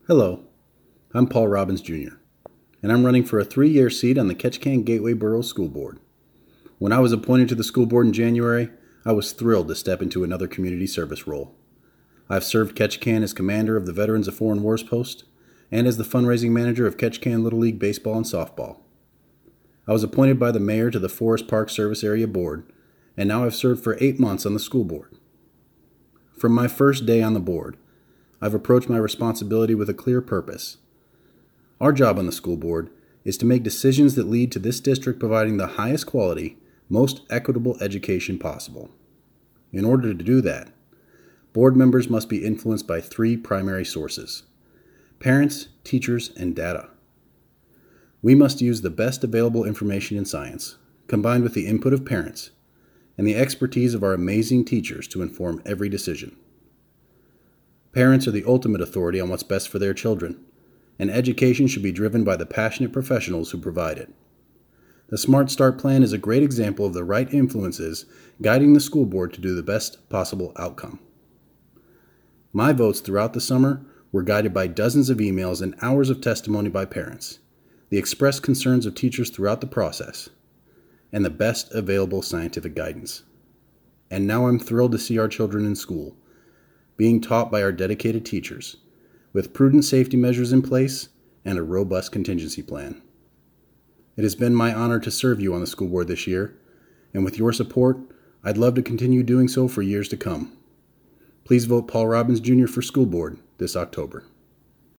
Hello, I'm Paul Robbins Jr., and I'm running for a 3-year seat on the Ketchikan Gateway Borough School Board. When I was appointed to the school board in January, I was thrilled to step into another community service role. I've served Ketchikan as commander of the Veterans of Foreign Wars Post and as the fundraising manager of Ketchikan Little League Baseball and Softball. I was appointed by the mayor to the Forest Park Service Area Board, and now I've served for 8 months on the school board. From my first day on the board, I've approached my responsibility with a clear purpose. Our job on the school board is to make decisions that lead to this district providing the highest quality, most equitable education possible. In order to do that, board members must be influenced by 3 primary sources: parents, teachers, and data. We must use the best available information in science, combined with the input of parents, and the expertise of our amazing teachers to inform every decision. Parents are the ultimate authority on what's best for their children, and education should be driven by the passionate professionals who provide it. The Smart Start Plan is a great example of the right influences guiding the school board to do the best possible outcome. My votes throughout the summer were guided by dozens of emails and hours of testimony by parents, the expressed concerns of teachers throughout the process, and the best available scientific guidance. And now I'm thrilled to see our children in school, being taught by our dedicated teachers, with prudent safety measures in place and a robust contingency plan. It has been my honor to serve you on the school board this year, and with your support, I'd love to continue doing so for years to come. Please vote Paul Robbins Jr. for school board this October.